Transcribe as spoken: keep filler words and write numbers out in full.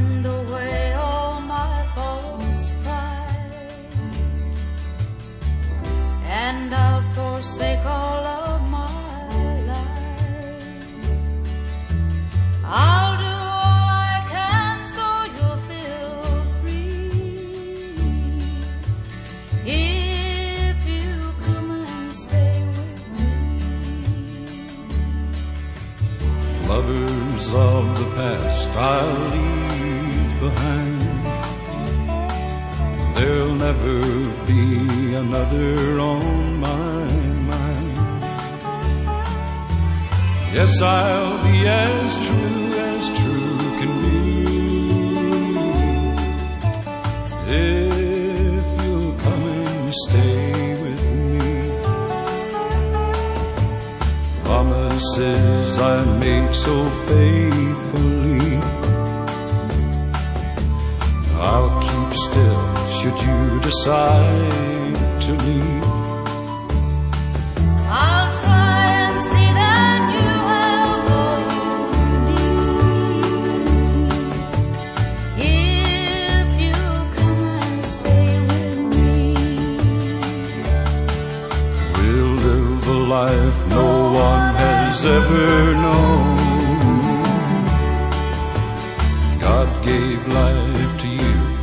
send away all my false pride, and I'll forsake all of my life. I'll do all I can so you'll feel free, if you come and stay with me. Lovers of the past I'll leave behind. There'll never be another on my mind. Yes, I'll be as true as true can be, if you'll come and stay with me. Promises I make so faithfully, I'll keep still should you decide to leave. I'll try and see that you have all you need, if you come and stay with me. We'll live a life no one has ever known. God gave life to you,